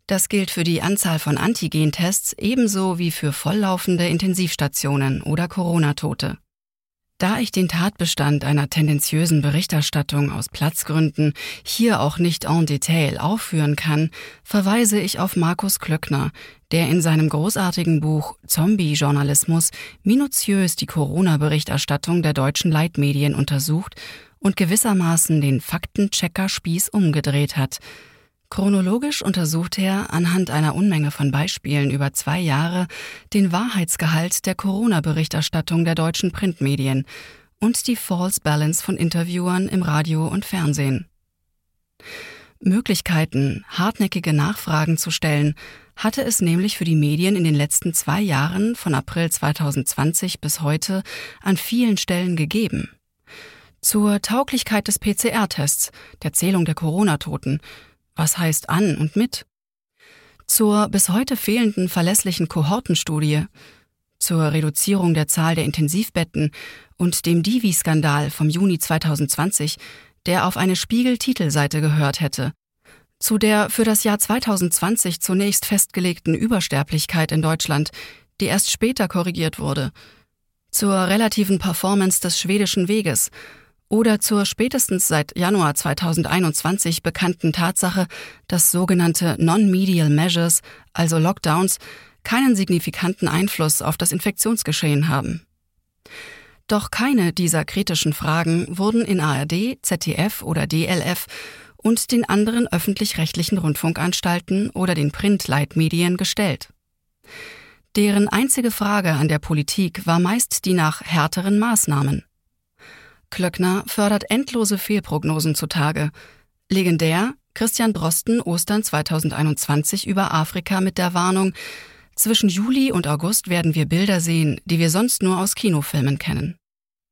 Das gilt für die Anzahl von Antigentests ebenso wie für volllaufende Intensivstationen oder Corona-Tote. Da ich den Tatbestand einer tendenziösen Berichterstattung aus Platzgründen hier auch nicht en Detail aufführen kann, verweise ich auf Markus Klöckner, der in seinem großartigen Buch Zombie-Journalismus minutiös die Corona-Berichterstattung der deutschen Leitmedien untersucht und gewissermaßen den Faktenchecker-Spieß umgedreht hat. Chronologisch untersucht er anhand einer Unmenge von Beispielen über 2 Jahre den Wahrheitsgehalt der Corona-Berichterstattung der deutschen Printmedien und die False Balance von Interviewern im Radio und Fernsehen. Möglichkeiten, hartnäckige Nachfragen zu stellen, hatte es nämlich für die Medien in den letzten 2 Jahren von April 2020 bis heute an vielen Stellen gegeben. Zur Tauglichkeit des PCR-Tests, der Zählung der Corona-Toten, was heißt an und mit? Zur bis heute fehlenden verlässlichen Kohortenstudie, zur Reduzierung der Zahl der Intensivbetten und dem Divi-Skandal vom Juni 2020, der auf eine Spiegel-Titelseite gehört hätte, zu der für das Jahr 2020 zunächst festgelegten Übersterblichkeit in Deutschland, die erst später korrigiert wurde, zur relativen Performance des schwedischen Weges oder zur spätestens seit Januar 2021 bekannten Tatsache, dass sogenannte Non-Medial Measures, also Lockdowns, keinen signifikanten Einfluss auf das Infektionsgeschehen haben. Doch keine dieser kritischen Fragen wurden in ARD, ZDF oder DLF und den anderen öffentlich-rechtlichen Rundfunkanstalten oder den Print-Leitmedien gestellt. Deren einzige Frage an der Politik war meist die nach härteren Maßnahmen. Klöckner fördert endlose Fehlprognosen zutage. Legendär Christian Drosten Ostern 2021 über Afrika mit der Warnung: Zwischen Juli und August werden wir Bilder sehen, die wir sonst nur aus Kinofilmen kennen.